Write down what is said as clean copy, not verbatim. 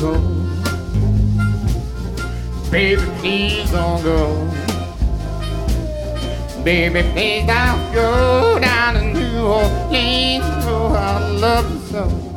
go. Baby, please don't go. Baby, please don't go down to New Orleans. Oh, I love you so.